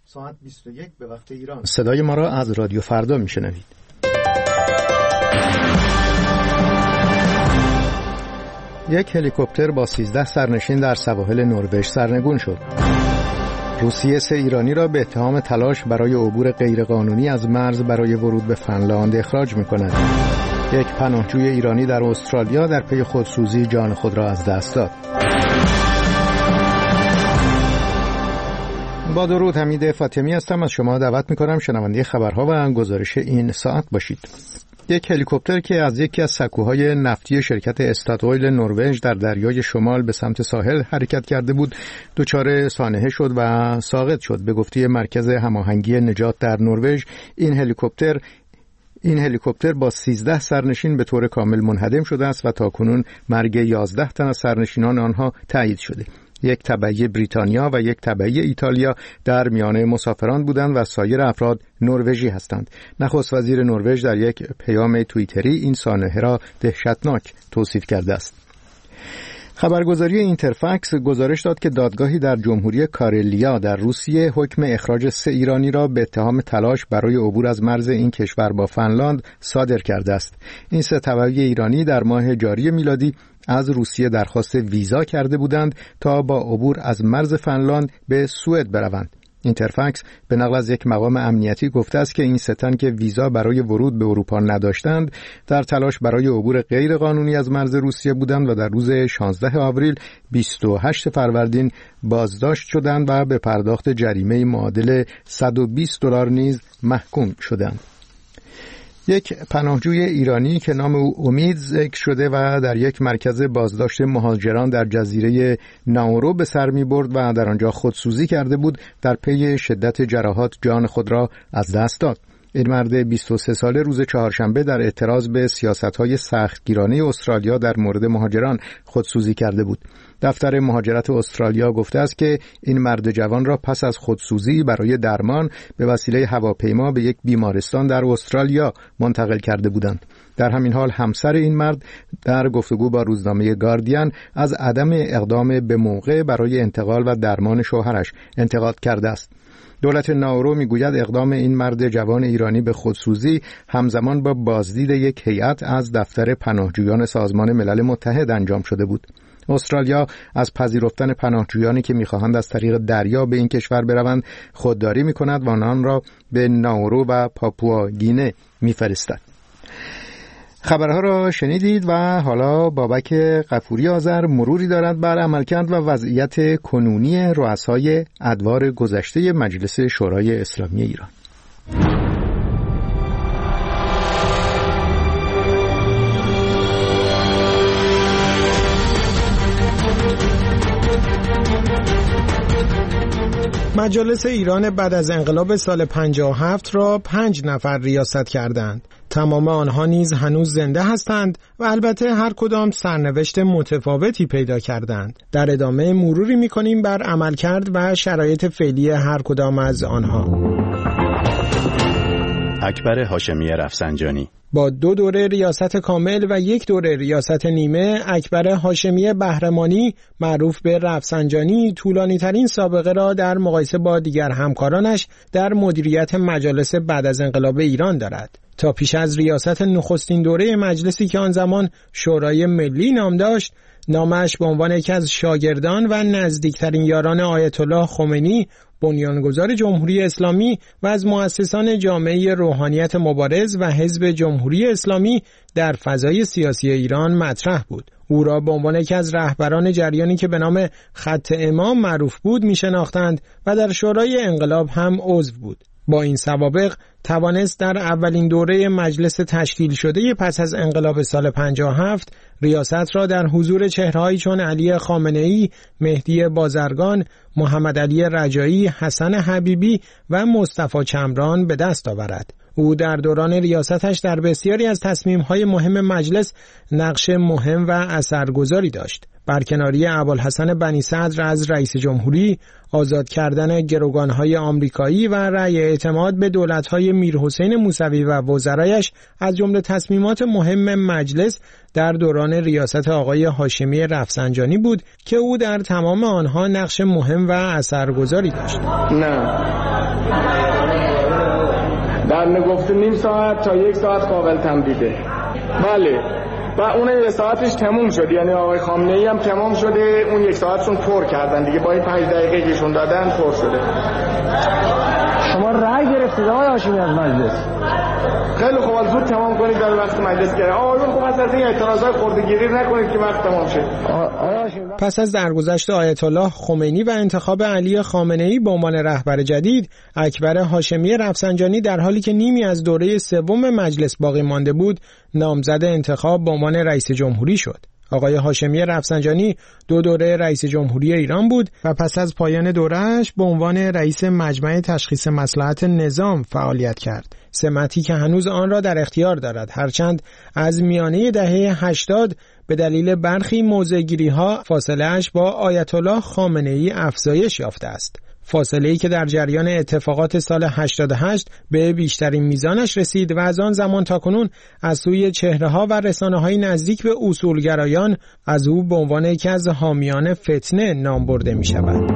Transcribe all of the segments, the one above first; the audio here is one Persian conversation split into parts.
ساعت 21 به وقت ایران. صدای ما را از رادیو فردا میشنوید. یک هلیکوپتر با 13 سرنشین در سواحل نروژ سرنگون شد. روسیه 3 ایرانی را به اتهام تلاش برای عبور غیرقانونی از مرز برای ورود به فنلاند اخراج می‌کند. یک پناهجوی ایرانی در استرالیا در پی خودسوزی جان خود را از دست داد. با درود، حمید فاطمی هستم. از شما دعوت می‌کنم شنونده خبرها و گزارش این ساعت باشید. یک هلیکوپتر که از یکی از سکوهای نفتی شرکت استاتویل نروژ در دریای شمال به سمت ساحل حرکت کرده بود، دچار سانحه شد و ساقط شد. به گفته مرکز هماهنگی نجات در نروژ، این هلیکوپتر با 13 سرنشین به طور کامل منهدم شده است و تاکنون مرگ 11 تن از سرنشینان آنها تایید شده. یک تبعی بریتانیا و یک تبعی ایتالیا در میان مسافران بودند و سایر افراد نروژی هستند. نخست وزیر نروژ در یک پیام توییتری این سانحه را دهشتناک توصیف کرده است. خبرگزاری اینترفکس گزارش داد که دادگاهی در جمهوری کارلیا در روسیه حکم اخراج 3 ایرانی را به اتهام تلاش برای عبور از مرز این کشور با فنلاند صادر کرده است. این 3 تبعی ایرانی در ماه جاری میلادی از روسیه درخواست ویزا کرده بودند تا با عبور از مرز فنلاند به سوئد بروند. اینترفکس به نقل از یک مقام امنیتی گفته است که این 3 تن که ویزا برای ورود به اروپا نداشتند در تلاش برای عبور غیر قانونی از مرز روسیه بودند و در روز 16 آوریل 28 فروردین بازداشت شدند و به پرداخت جریمه معادل $120 نیز محکوم شدند. یک پناهجوی ایرانی که نام او امید ذکر شده و در یک مرکز بازداشت مهاجران در جزیره ناورو به سر می برد و در آنجا خودسوزی کرده بود، در پی شدت جراحات جان خود را از دست داد. این مرد 23 ساله روز چهارشنبه در اعتراض به سیاست‌های سختگیرانه استرالیا در مورد مهاجران خودسوزی کرده بود. دفتر مهاجرت استرالیا گفته است که این مرد جوان را پس از خودسوزی برای درمان به وسیله هواپیما به یک بیمارستان در استرالیا منتقل کرده بودند. در همین حال همسر این مرد در گفتگو با روزنامه گاردین از عدم اقدام به موقع برای انتقال و درمان شوهرش انتقاد کرده است. دولت ناورو میگوید اقدام این مرد جوان ایرانی به خودسوزی همزمان با بازدید یک هیئت از دفتر پناهجویان سازمان ملل متحد انجام شده بود. استرالیا از پذیرفتن پناهجویانی که می‌خواهند از طریق دریا به این کشور بروند خودداری می‌کند و آنان را به ناورو و پاپوا گینه می‌فرستد. خبرها را شنیدید و حالا بابک غفوری آذر مروری دارد بر عملکرد و وضعیت کنونی رؤسای ادوار گذشته مجلس شورای اسلامی ایران. مجالس ایران بعد از انقلاب سال 57 را 5 نفر ریاست کردند. تمام آنها نیز هنوز زنده هستند و البته هر کدام سرنوشت متفاوتی پیدا کردند. در ادامه مروری می‌کنیم بر عملکرد و شرایط فعلی هر کدام از آنها. اکبر هاشمی رفسنجانی با 2 دوره ریاست کامل و 1 دوره ریاست نیمه، اکبر هاشمی بهرمانی معروف به رفسنجانی طولانی ترین سابقه را در مقایسه با دیگر همکارانش در مدیریت مجالس بعد از انقلاب ایران دارد. تا پیش از ریاست نخستین دوره مجلسی که آن زمان شورای ملی نام داشت، نامش به عنوان یکی از شاگردان و نزدیکترین یاران آیت الله خمینی، بنیانگذار جمهوری اسلامی و از مؤسسان جامعه روحانیت مبارز و حزب جمهوری اسلامی در فضای سیاسی ایران مطرح بود. او را به عنوان یکی از رهبران جریانی که به نام خط امام معروف بود می‌شناختند و در شورای انقلاب هم عضو بود. با این سوابق توانست در اولین دوره مجلس تشکیل شده پس از انقلاب سال 57 ریاست را در حضور چهرهایی چون علی خامنه‌ای، مهدی بازرگان، محمد علی رجایی، حسن حبیبی و مصطفی چمران به دست آورد. او در دوران ریاستش در بسیاری از تصمیم‌های مهم مجلس نقش مهم و اثرگذاری داشت. برکناری ابوالحسن بنی صدر از رئیس جمهوری، آزاد کردن گروگان‌های آمریکایی و رأی اعتماد به دولت‌های میرحسین موسوی و وزرایش از جمله تصمیمات مهم مجلس در دوران ریاست آقای هاشمی رفسنجانی بود که او در تمام آنها نقش مهم و اثرگذاری داشت. نه، در نگفته نیم ساعت تا 1 ساعت قابل تمدیده. بله، و اون 1 ساعتش تموم شد، یعنی آقای خامنه‌ای هم تمام شده، اون 1 ساعتشون پر کردن دیگه، با این 5 دقیقه کهشون دادن پر شده. شما رأی گرفتید آقای هاشمی از مجلس؟ خیلی خوب، زود تمام کنید در وقت مجلس گره. آقایون خوب از این اعتراضات خردگیری نکنید که وقت تمام شه. پس از درگذشت آیت الله خمینی و انتخاب علی خامنه‌ای به عنوان رهبر جدید، اکبر هاشمی رفسنجانی در حالی که نیمی از دوره سوم مجلس باقی مانده بود، نامزد انتخاب به عنوان رئیس جمهوری شد. آقای هاشمی رفسنجانی 2 دوره رئیس جمهوری ایران بود و پس از پایان دوره‌اش به عنوان رئیس مجمع تشخیص مصلحت نظام فعالیت کرد. سمتی که هنوز آن را در اختیار دارد، هرچند از میانه دهه 80 به دلیل برخی موضع‌گیری‌ها فاصله‌اش با آیت الله خامنه‌ای افزایش یافته است. فاصله‌ای که در جریان اتفاقات سال 88 به بیشترین میزانش رسید و از آن زمان تاکنون از سوی چهره‌ها و رسانه‌های نزدیک به اصولگرایان از او به عنوان یکی از حامیان فتنه نام برده می‌شود.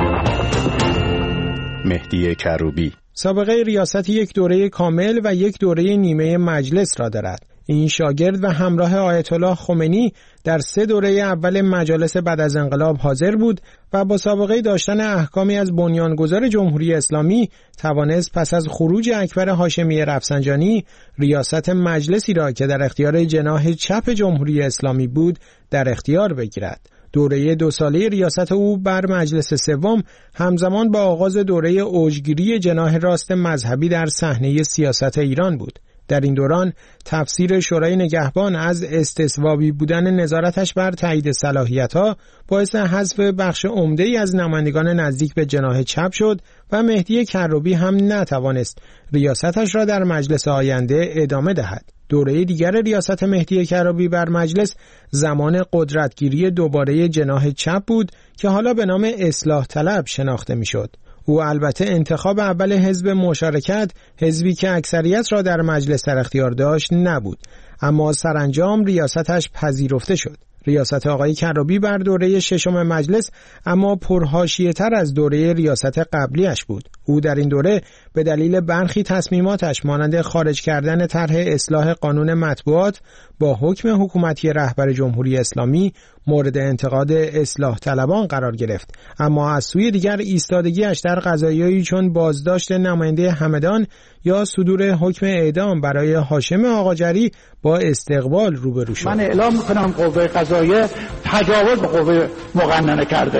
مهدی کروبی سابقه ریاست 1 دوره کامل و 1 دوره نیمه مجلس را دارد. این شاگرد و همراه آیت الله خمینی در 3 دوره اول مجالس بعد از انقلاب حاضر بود و با سابقه داشتن احکامی از بنیانگذار جمهوری اسلامی توانست پس از خروج اکبر هاشمی رفسنجانی ریاست مجلسی را که در اختیار جناح چپ جمهوری اسلامی بود در اختیار بگیرد. دوره 2 ساله ریاست او بر مجلس سوم همزمان با آغاز دوره اوجگیری جناح راست مذهبی در صحنه سیاست ایران بود. در این دوران تفسیر شورای نگهبان از استثوابی بودن نظارتش بر تایید صلاحیت‌ها باعث حذف بخش عمده‌ای از نمایندگان نزدیک به جناح چپ شد و مهدی کروبی هم نتوانست ریاستش را در مجلس آینده ادامه دهد. دوره دیگر ریاست مهدی کروبی بر مجلس زمان قدرتگیری دوباره جناح چپ بود که حالا به نام اصلاح طلب شناخته می‌شد. او البته انتخاب اول حزب مشارکت، حزبی که اکثریت را در مجلس در اختیار داشت، نبود، اما سرانجام ریاستش پذیرفته شد. ریاست آقای کروبی بر دوره 6 مجلس اما پرحاشیه‌تر از دوره ریاست قبلیش بود. او در این دوره به دلیل برخی تصمیماتش مانند خارج کردن طرح اصلاح قانون مطبوعات با حکم حکومتی رهبر جمهوری اسلامی مورد انتقاد اصلاح طلبان قرار گرفت، اما از سوی دیگر ایستادگیش در قضایایی چون بازداشت نماینده همدان یا صدور حکم اعدام برای هاشم آقاجری با استقبال روبرو شد. من اعلام میکنم قوه قضاییه تجاوز به قوه مقننه کرده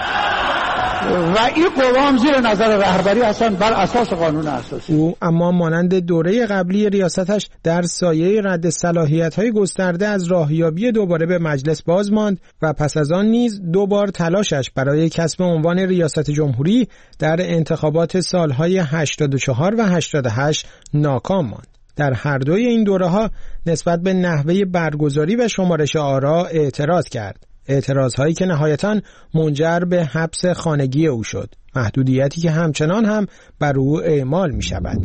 و این قوه هم زیر نظر رهبری هستن بر اساس قانون اساسی. او اما مانند دوره قبلی ریاستش در سایه رد صلاحیت‌های گسترده از راهیابی دوباره به مجلس باز ماند و پس از آن نیز 2 بار تلاشش برای کسب عنوان ریاست جمهوری در انتخابات سالهای 84 و 88 ناکام ماند. در هر دوی این دوره‌ها نسبت به نحوه برگزاری و شمارش آرا اعتراض کرد. اعتراضهایی که نهایتاً منجر به حبس خانگی او شد، محدودیتی که همچنان هم بر او اعمال می شود.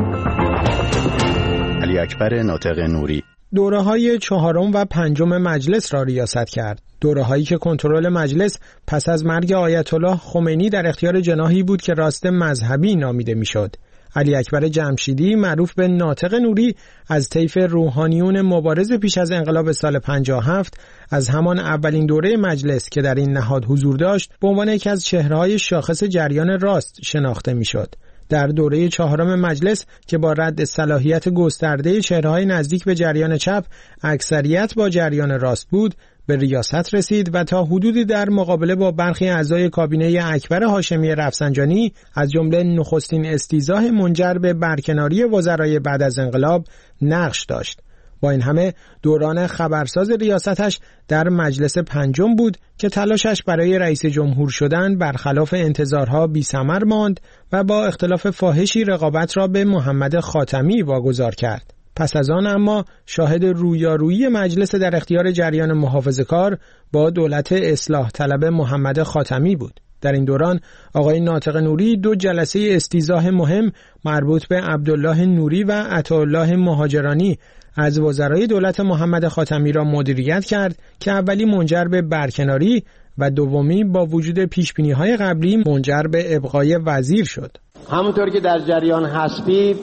علی اکبر ناطق نوری دوره‌های 4 و 5 مجلس را ریاست کرد. دوره‌هایی که کنترل مجلس پس از مرگ آیت الله خمینی در اختیار جناحی بود که راست مذهبی نامیده میشد. علی اکبر جمشیدی معروف به ناطق نوری از طیف روحانیون مبارز پیش از انقلاب سال 57 از همان اولین دوره مجلس که در این نهاد حضور داشت به عنوان یکی از چهره‌های شاخص جریان راست شناخته میشد. در دوره 4 مجلس که با رد صلاحیت گسترده چهره‌های نزدیک به جریان چپ اکثریت با جریان راست بود، به ریاست رسید و تا حدودی در مقابله با برخی اعضای کابینه اکبر هاشمی رفسنجانی از جمله نخستین استیضاح منجر به برکناری وزرای بعد از انقلاب نقش داشت. با این همه دوران خبرساز ریاستش در مجلس 5 بود که تلاشش برای رئیس جمهور شدن برخلاف انتظارها بی‌ثمر ماند و با اختلاف فاحشی رقابت را به محمد خاتمی واگذار کرد. پس از آن اما شاهد رویارویی مجلس در اختیار جریان محافظه‌کار با دولت اصلاح طلب محمد خاتمی بود. در این دوران آقای ناطق نوری 2 جلسه استیضاح مهم مربوط به عبدالله نوری و عطاالله مهاجرانی از وزرای دولت محمد خاتمی را مدیریت کرد که اولی منجر به برکناری و دومی با وجود پیشبینی‌های قبلی منجر به ابقای وزیر شد. همونطور که در جریان هستید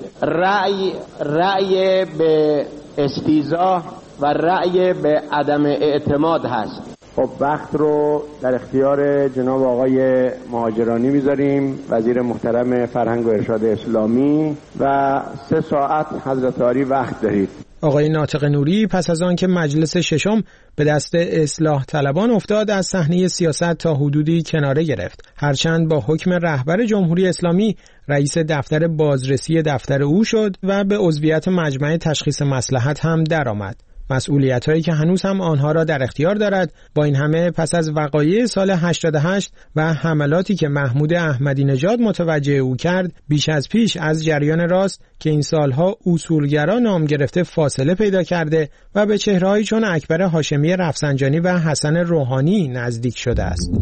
رأی به استیضاح و رأی به عدم اعتماد هست. خب وقت رو در اختیار جناب آقای مهاجرانی میذاریم، وزیر محترم فرهنگ و ارشاد اسلامی، و 3 ساعت حضرت عالی وقت دارید. آقای ناطق نوری پس از آن که مجلس ششم به دست اصلاح طلبان افتاد از صحنه سیاست تا حدودی کناره گرفت، هرچند با حکم رهبر جمهوری اسلامی رئیس دفتر بازرسی دفتر او شد و به عضویت مجمع تشخیص مصلحت هم درآمد. مسئولیت‌هایی که هنوز هم آنها را در اختیار دارد. با این همه پس از وقایع سال 88 و حملاتی که محمود احمدی نژاد متوجه او کرد، بیش از پیش از جریان راست که این سالها اصولگرا نام گرفته فاصله پیدا کرده و به چهره‌هایی چون اکبر هاشمی رفسنجانی و حسن روحانی نزدیک شده است.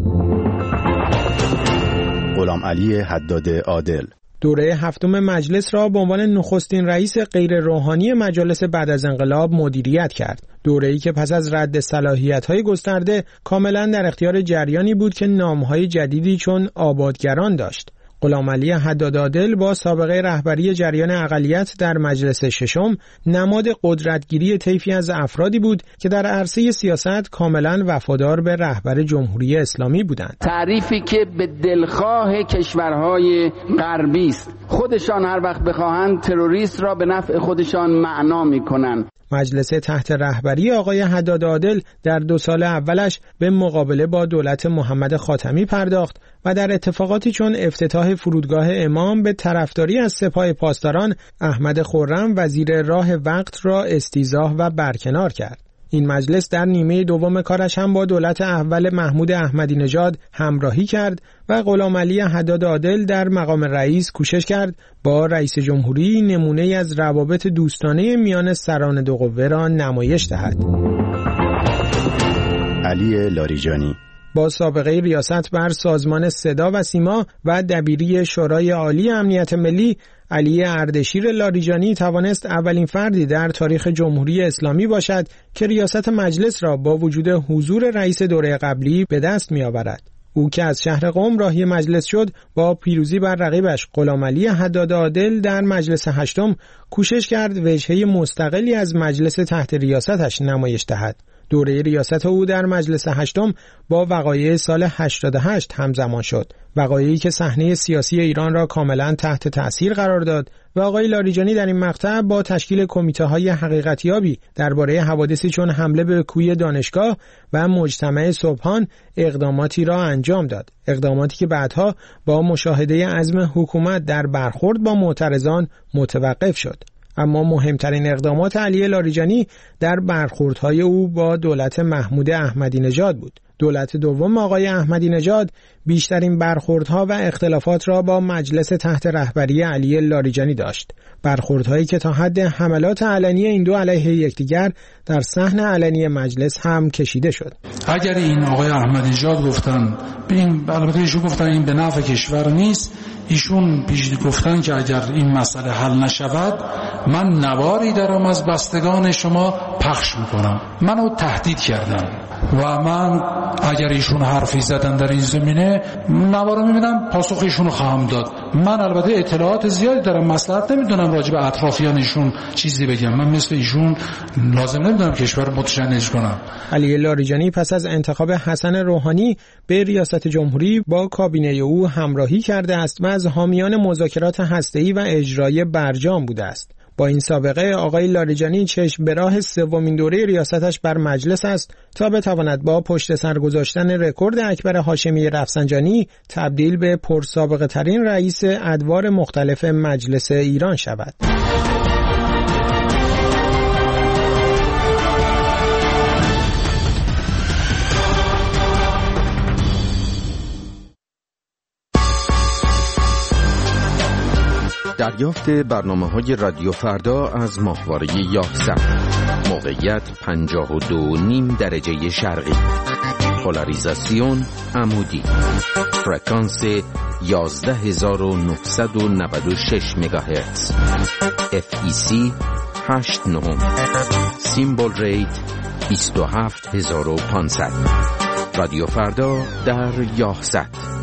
غلام علی حداد عادل دوره 7 مجلس را به عنوان نخستین رئیس غیر روحانی مجالس بعد از انقلاب مدیریت کرد. دوره‌ای که پس از رد صلاحیت‌های گسترده کاملاً در اختیار جریانی بود که نام‌های جدیدی چون آبادگران داشت. غلام علی حداد عادل با سابقه رهبری جریان اقلیت در مجلس ششم نماد قدرتگیری طیفی از افرادی بود که در عرصه سیاست کاملا وفادار به رهبر جمهوری اسلامی بودند. تعریفی که به دلخواه کشورهای غربی است. خودشان هر وقت بخواهند تروریست را به نفع خودشان معنا می‌کنند. مجلس تحت رهبری آقای حداد عادل در 2 سال اولش به مقابله با دولت محمد خاتمی پرداخت و در اتفاقاتی چون افتتاح فرودگاه امام به طرفداری از سپاه پاسداران احمد خرم وزیر راه وقت را استیضاح و برکنار کرد. این مجلس در نیمه دوم کارش هم با دولت اول محمود احمدی نژاد همراهی کرد و غلام علی حداد عادل در مقام رئیس کوشش کرد با رئیس جمهوری نمونه از روابط دوستانه میان سران 2 قوه را نمایش دهد. علی لاریجانی با سابقه ریاست بر سازمان صدا و سیما و دبیری شورای عالی امنیت ملی، علی اردشیر لاریجانی توانست اولین فردی در تاریخ جمهوری اسلامی باشد که ریاست مجلس را با وجود حضور رئیس دوره قبلی به دست می آورد. او که از شهر قم راهی مجلس شد، با پیروزی بر رقیبش غلام علی حداد عادل در مجلس هشتم کوشش کرد وجهه مستقلی از مجلس تحت ریاستش نمایش دهد. دوره ریاست او در مجلس هشتم با وقایع سال 88 همزمان شد، وقایعی که صحنه سیاسی ایران را کاملا تحت تأثیر قرار داد و آقای لاریجانی در این مقطع با تشکیل کمیته‌های حقیقتیابی درباره حوادثی چون حمله به کوی دانشگاه و مجتمع صبحان اقداماتی را انجام داد، اقداماتی که بعدها با مشاهده عزم حکومت در برخورد با معترضان متوقف شد. اما مهمترین اقدامات علی لاریجانی در برخوردهای او با دولت محمود احمدی نژاد بود. دولت دوم آقای احمدی نژاد بیشترین برخوردها و اختلافات را با مجلس تحت رهبری علی لاریجانی داشت. برخوردهایی که تا حد حملات علنی این دو علیه یکدیگر در صحن علنی مجلس هم کشیده شد. اگر این آقای احمدی نژاد گفتن، البته ایشون گفتن این به نفع کشور نیست، ایشون پیش گفتن که اگر این مسئله حل نشود من نواری دارم از بستگان شما پخش میکنم. منو تهدید کردن و من اگر ایشون حرفی زدن در این زمینه نوارو میبینم پاسخ ایشونو خواهم داد. من البته اطلاعات زیادی دارم، مصلحت نمیدونم راجع به اطرافیانشون چیزی بگم. من مثل ایشون لازم نمیدونم کشور متشنج کنم. علی لاریجانی پس از انتخاب حسن روحانی به ریاست جمهوری با کابینه او همراهی کرده است و از حامیان مذاکرات هسته‌ای و اجرایی برجام بوده است. با این سابقه آقای لاریجانی چشم به راه سومین دوره ریاستش بر مجلس است تا بتواند با پشت سر گذاشتن رکورد اکبر هاشمی رفسنجانی تبدیل به پرسابقه ترین رئیس ادوار مختلف مجلس ایران شود. دریافت برنامه‌های رادیو فردا از ماهواره 11. موقعیت 52.5 درجه شرقی. پولاریزاسیون عمودی. فرکانس 11996 مگاهرتز. FEC 89. سیمبل ریت 27500. رادیو فردا در 11.